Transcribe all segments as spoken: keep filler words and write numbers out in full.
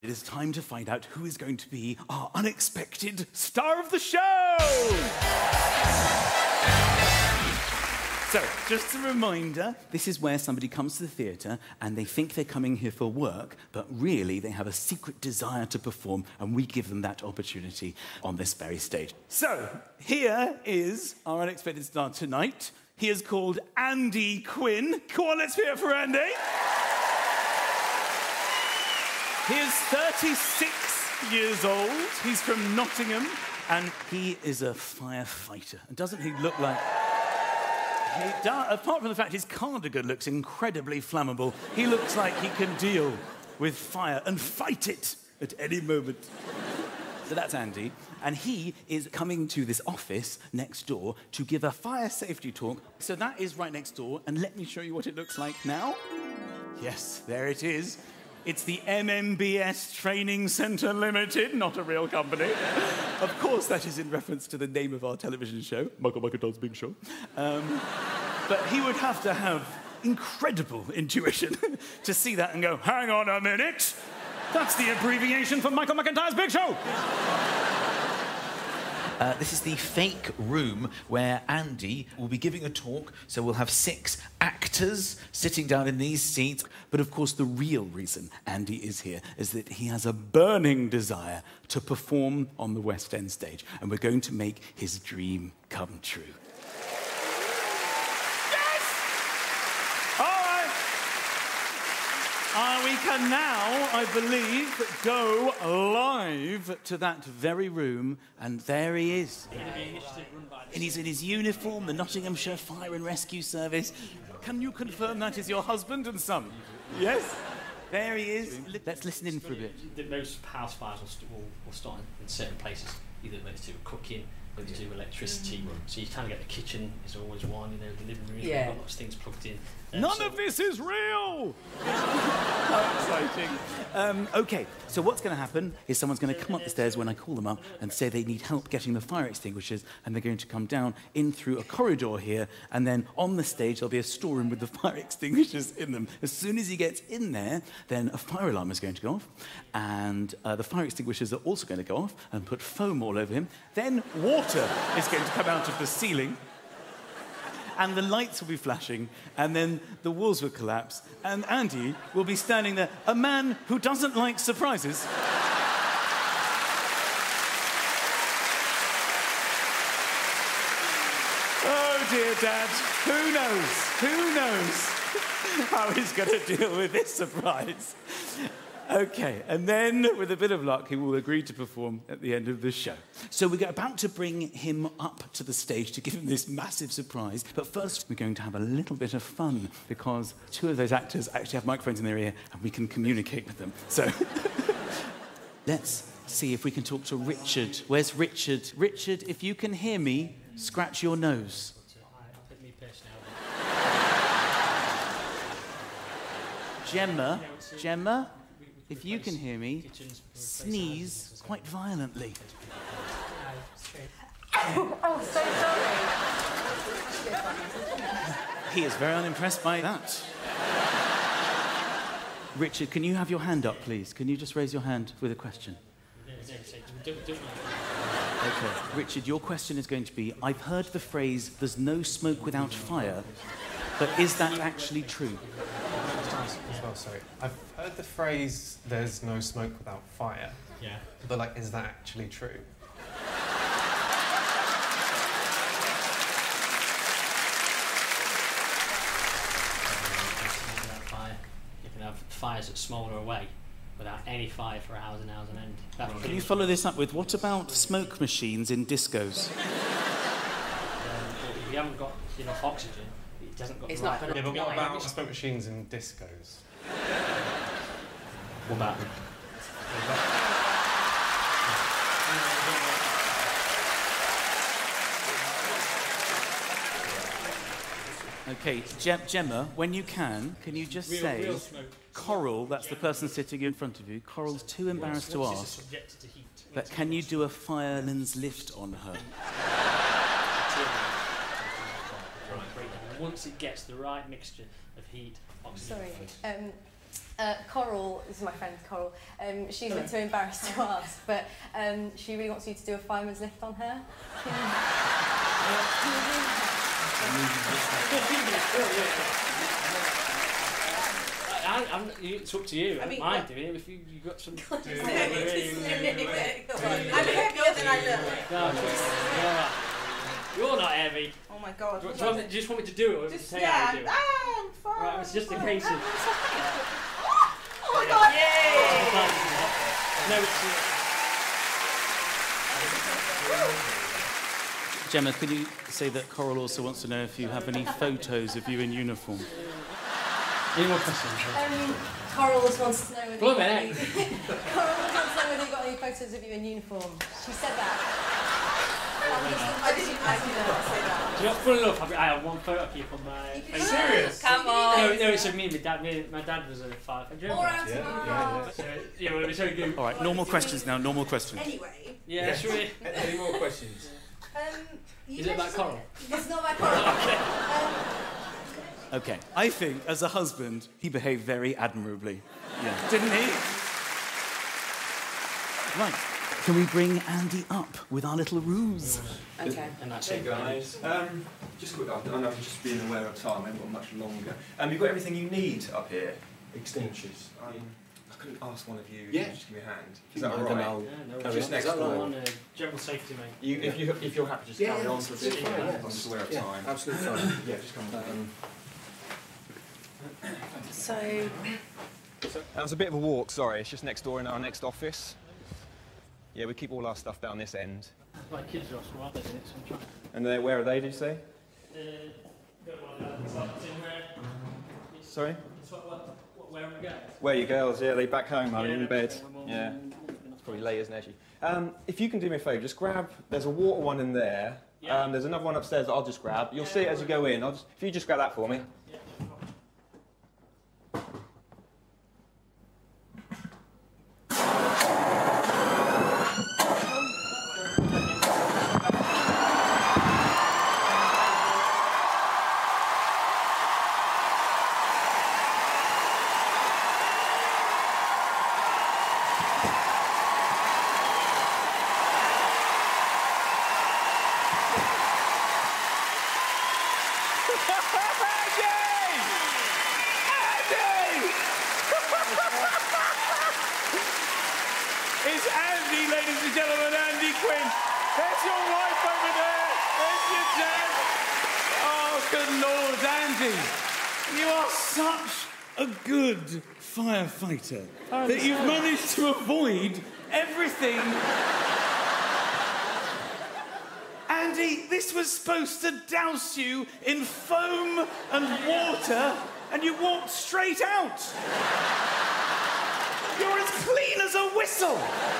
It is time to find out who is going to be our unexpected star of the show! So, just a reminder, this is where somebody comes to the theatre and they think they're coming here for work, but really they have a secret desire to perform, and we give them that opportunity on this very stage. So, here is our unexpected star tonight. He is called Andy Quinn. Come on, let's hear it for Andy. He is thirty-six years old. He's from Nottingham, and he is a firefighter. And doesn't he look like... He does, apart from the fact his cardigan looks incredibly flammable, he looks like he can deal with fire and fight it at any moment. So that's Andy, and he is coming to this office next door to give a fire safety talk. So that is right next door, and let me show you what it looks like now. Yes, there it is. It's the M M B S Training Centre Limited, not a real company. Of course, that is in reference to the name of our television show, Michael McIntyre's Big Show. Um, but he would have to have incredible intuition to see that and go, hang on a minute, that's the abbreviation for Michael McIntyre's Big Show. Uh, this is the fake room where Andy will be giving a talk, so we'll have six actors sitting down in these seats. But of course, the real reason Andy is here is that he has a burning desire to perform on the West End stage, and we're going to make his dream come true. Uh, we can now, I believe, go live to that very room, and there he is. And he's in his uniform, the Nottinghamshire Fire and Rescue Service. Can you confirm that is your husband and son? Yes? There he is. Let's listen in for a bit. Most house fires will, st will, will start in certain places, either whether to do cooking, whether to do electricity. Mm. So you kind of get the kitchen is always one, you know, the living room, yeah. Got lots of things plugged in. Um, None so of this is real! How exciting. Um, OK, so what's going to happen is someone's going to come up the stairs when I call them up and say they need help getting the fire extinguishers, and they're going to come down in through a corridor here, and then on the stage there'll be a storeroom with the fire extinguishers in them. As soon as he gets in there, then a fire alarm is going to go off, and uh, the fire extinguishers are also going to go off and put foam all over him. Then water is going to come out of the ceiling, and the lights will be flashing, and then the walls will collapse, and Andy will be standing there, a man who doesn't like surprises. Oh, dear Dad, who knows, who knows how he's going to deal with this surprise? OK, and then, with a bit of luck, he will agree to perform at the end of the show. So we're about to bring him up to the stage to give him this massive surprise. But first, we're going to have a little bit of fun, because two of those actors actually have microphones in their ear, and we can communicate with them. So let's see if we can talk to Richard. Where's Richard? Richard, if you can hear me, scratch your nose. Gemma, Gemma? If you can hear me, sneeze quite violently. Oh, so sorry. He is very unimpressed by that. Richard, can you have your hand up, please? Can you just raise your hand with a question? Okay. Richard, your question is going to be, I've heard the phrase, there's no smoke without fire, but is that actually true? As well, sorry. I've heard the phrase, there's no smoke without fire. Yeah. But, like, is that actually true? Fire. You can have fires that smoulder away without any fire for hours and hours on end. That's Can you follow this up with, what about smoke machines in discos? Um, if you haven't got enough oxygen, it doesn't got It's the not right... gonna- Yeah, but what Yeah. about smoke machines in discos? What about them? OK, Gem Gemma, when you can, can you just Real- say, real smoke. Coral, that's the person sitting in front of you, Coral's too embarrassed to Once ask, it's subjected to heat. but can you do a fireman's lift on her? Once it gets the right mixture of heat, oxygen... Sorry. Um, Uh, Coral, this is my friend Coral, um, she's a bit too embarrassed to ask, but um, she really wants you to do a fireman's lift on her. I, I'm, it's up to you. I I mean, mind what- doing it if you you got some. I'm happier than I look. No, you're all right. You're not heavy. Oh my god. Do you, do you want, do you just want me to do it or Just, say yeah, how to do it? ah, I'm fine. Right, it's just a I'm case fine. of. Oh my god, yay! No, it's. Gemma, could you say that Coral also wants to know if you have any photos of you in uniform? Any more questions? Um, Coral just wants to know whether Go on, you got then, any... Coral just wants to know whether you got any photos of you in uniform. She said that. I didn't, I did not say that. Do you know, full enough, I I have one photo keep on my Facebook. Serious? Come No, on. no, it's of me. My dad, me, my dad was a firefighter. Do you Or remember? out Yeah, of yeah, So, yeah, well, it was so good. All right, normal questions now, normal questions. Anyway, Yeah, sure. Any more questions? Um, you Is it about mentioned- Coral? It's not about Coral. um, Okay, I think as a husband, he behaved very admirably. Yeah. Didn't he? Right. Can we bring Andy up with our little ruse? okay. And that's Hey it. guys, um, just quick, I know I'm just being aware of time, I haven't got much longer. Um, you've got everything you need up here? Extinguishers. Um, I couldn't ask one of you Yeah. to just give me a hand. Is that No, all then right? I'll Yeah, no, carry Just on. next Is that door. on uh, general safety, mate. You, if, you, if you're happy, just Yeah, carry yeah, on that's for a absolutely bit. fine, yeah. I'm just aware of Yeah, time. absolutely fine. Yeah, just come back. Um, So, That was a bit of a walk, sorry. It's just next door in our next office. Yeah, we keep all our stuff down this end. My kids are off school, aren't they? So I'm trying. And they, where are they, did you say? Uh, got one, uh, it's like, it's in where? It's, Sorry? it's what, what, what, where are we going? Where are your girls? Yeah, they back home, are Yeah, in no, bed? we're more- Yeah. It's probably late, isn't it, actually? Um, if you can do me a favour, just grab, there's a water one in there. Yeah. Um, there's another one upstairs that I'll just grab. You'll see it as you go in. I'll just, if you just grab that for me. Yeah. It's Andy, ladies and gentlemen, Andy Quinn. There's your wife over there. There's your dad. Oh, good Lord, Andy. You are such a good firefighter that you've managed to avoid everything. Andy, this was supposed to douse you in foam and water, and you walked straight out. You're as clean as a whistle.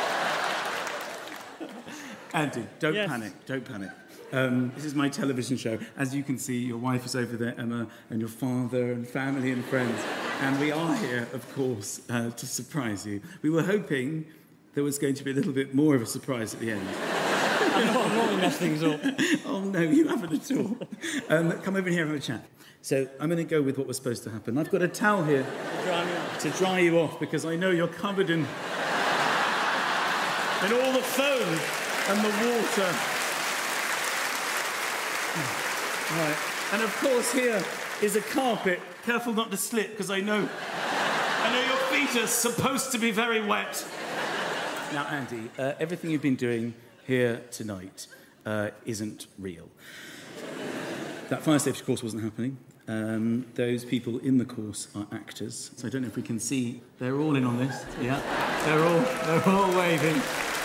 Andy, don't Yes. panic. Don't panic. Um, this is my television show. As you can see, your wife is over there, Emma, and your father and family and friends. And we are here, of course, uh, to surprise you. We were hoping there was going to be a little bit more of a surprise at the end. I'm not, I'm not going to mess things up. Oh, no, you haven't at all. Um, come over here and have a chat. So I'm going to go with what was supposed to happen. I've got a towel here to dry you off because I know you're covered in, in all the foam and the water. Right. And of course here is a carpet. Careful not to slip because I know, I know your feet are supposed to be very wet. Now, Andy, uh, everything you've been doing here tonight uh, isn't real. That fire safety course wasn't happening. Um, those people in the course are actors. So I don't know if we can see. They're all in on this. Yeah, they're all they're all waving.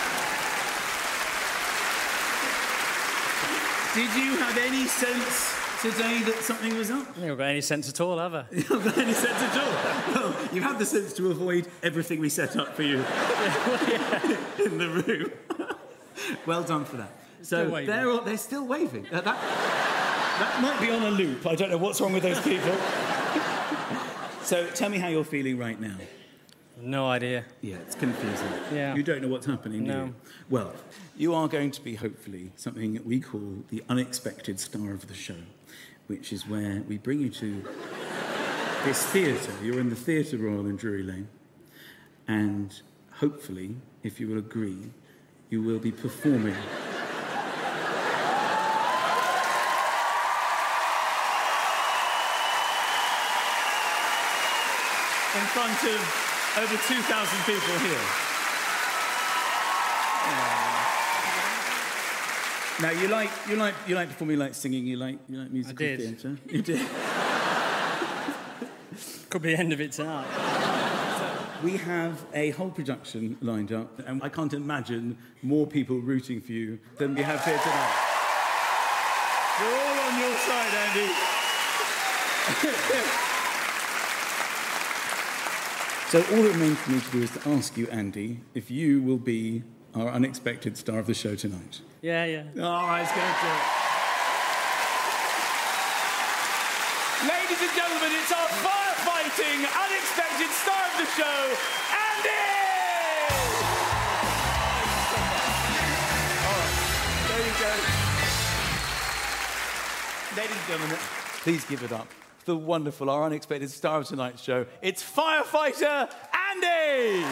Did you have any sense today that something was up? I haven't got any sense at all, have I? You haven't got any sense at all. Well, you have the sense to avoid everything we set up for you in the room. Well done for that. So waving. they're all, they're still waving. Uh, that, that might be on a loop. I don't know what's wrong with those people. So tell me how you're feeling right now. No idea. Yeah, it's confusing. Yeah. You don't know what's happening, do No. you? Well, you are going to be, hopefully, something that we call the unexpected star of the show, which is where we bring you to It's theatre. You're in the Theatre Royal in Drury Lane. And hopefully, if you will agree, you will be performing. in front of over two thousand people here. Yeah. Now, you like, you like, you like performing, you like singing, you like, you like musical I did. theatre. You did. Could be the end of it tonight. We have a whole production lined up, and I can't imagine more people rooting for you than we have here tonight. We're all on your side, Andy. So all that remains for me to do is to ask you, Andy, if you will be our unexpected star of the show tonight. Yeah, yeah. All right, let's go to it. Ladies and gentlemen, it's our firefighting, unexpected star of the show, Andy! All right, there you go. Ladies and gentlemen, please give it up for the wonderful, our unexpected star of tonight's show. It's firefighter Andy!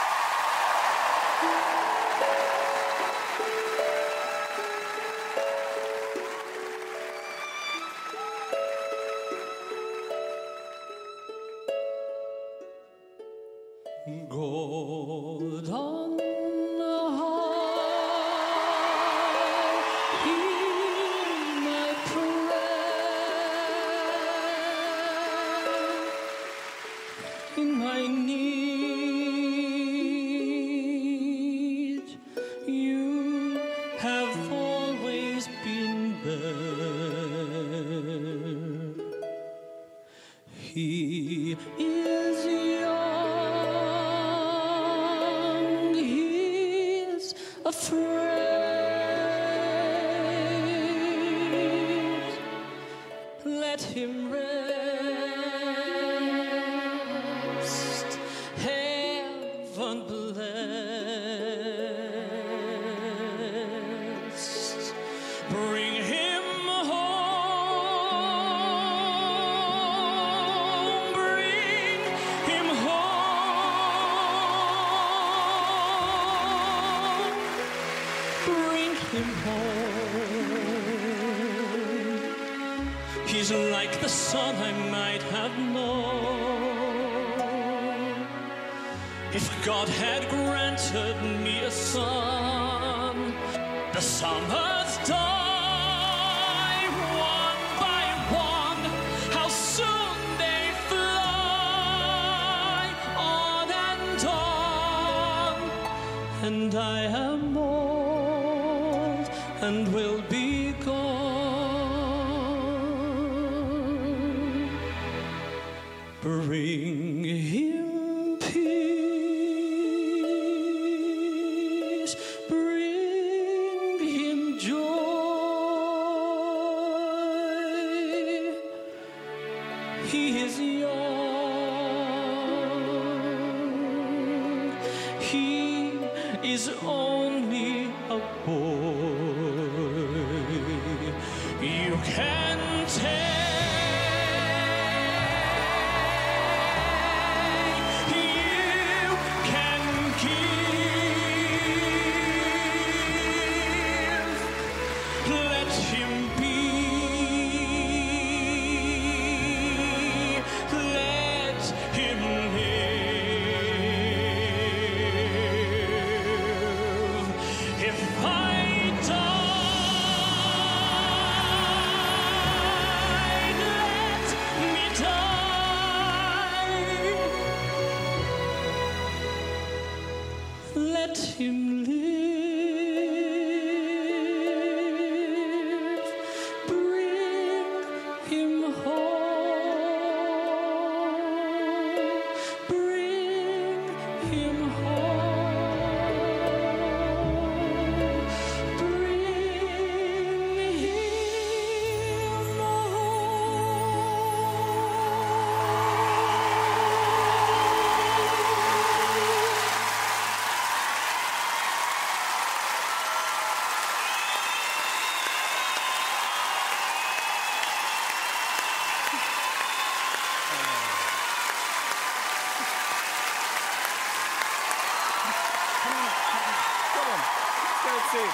God on high, hear my prayer. In my need, you have always been there. He is young, he is afraid. Let him rest, heaven blessed. Bring him home, bring him home, bring him home. He's like the son I might have known if God had granted me a son. The summers die one by one, how soon they fly on and on. And I am old and will be gone. Bring him peace, bring him joy. He is young, he is only a boy. You can take, you can give. Let him be, let him live. If I died, let me die. Let him live. Bring him home. Bring him home. Bring him home. go and see him.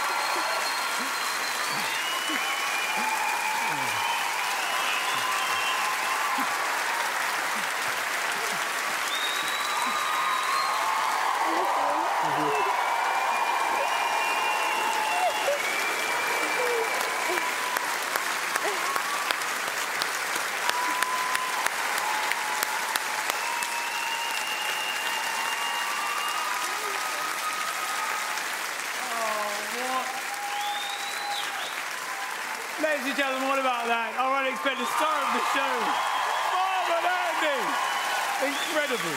Ladies and gentlemen, what about that? Our unexpected star of the show, Marvin Andy! Incredible.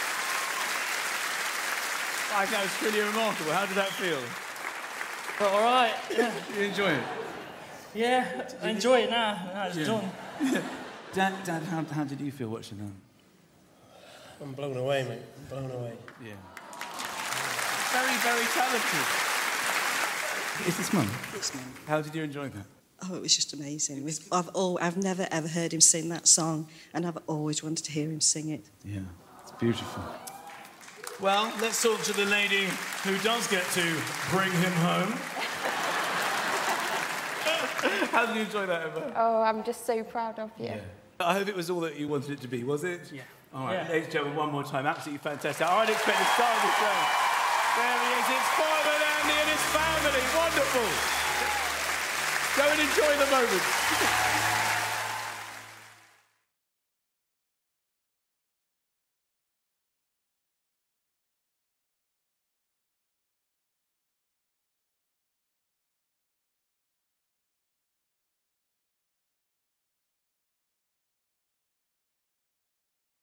I think that was truly remarkable. How did that feel? But all right, yeah. You enjoy it? Yeah, I enjoy it now. Now it's Yeah. done. Dad, Dad how, how did you feel watching that? I'm blown away, mate. I'm blown away. Yeah. Very, very talented. Is this Mum? It's Mum. How did you enjoy that? Oh, it was just amazing. It was, I've, all, I've never, ever heard him sing that song, and I've always wanted to hear him sing it. Yeah, it's beautiful. Well, let's talk to the lady who does get to bring him home. How did you enjoy that, Emma? Oh, I'm just so proud of you. Yeah. I hope it was all that you wanted it to be, was it? Yeah. All right, Yeah. ladies and gentlemen, one more time. Absolutely fantastic. Our unexpected star of the show. There he is. It's Marvin Andy and his family. Wonderful. Go and enjoy the moment.